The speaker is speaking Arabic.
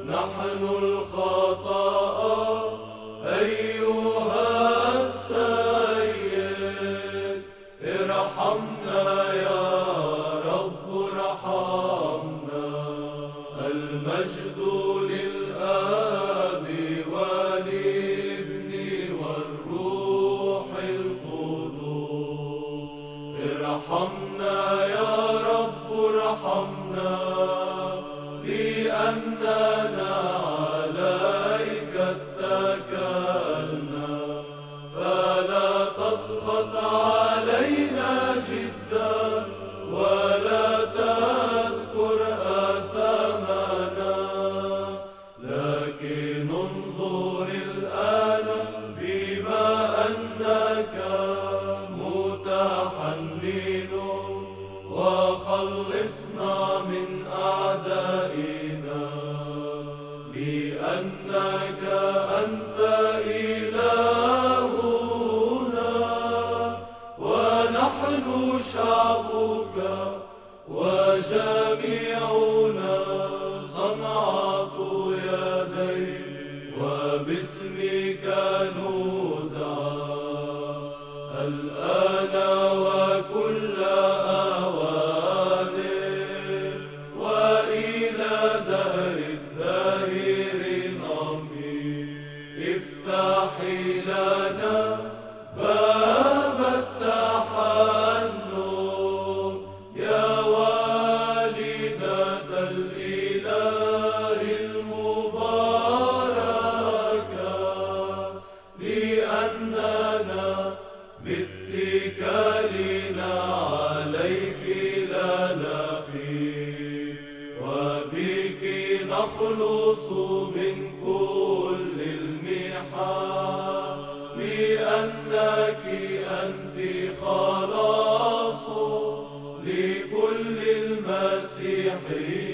نحن الخطاء أيها السيد، ارحمنا يا رب ارحمنا. المجد للآب والابن والروح القدوس. ارحمنا يا رب ارحمنا، لأننا عليك اتكلنا. فلا تسخط علينا جدا، ولا تذكر آثامنا، لكن انظر الآن بما أنك متحنن، وخلصنا من أعدائنا، لأنك أنت إلهنا، ونحن شعبك وجميعنا صنعة يديك، وباسمك ندعى الآن وكل أوان، وإلى دهر الداهرين آمين. افتحي لنا باب التحنن يا والدة الإله المباركة، لأننا باتكالنا عليك لا نخيب، وبك نخلص من كل المحن، لأنك أنت خلاص لكل المسيحيين.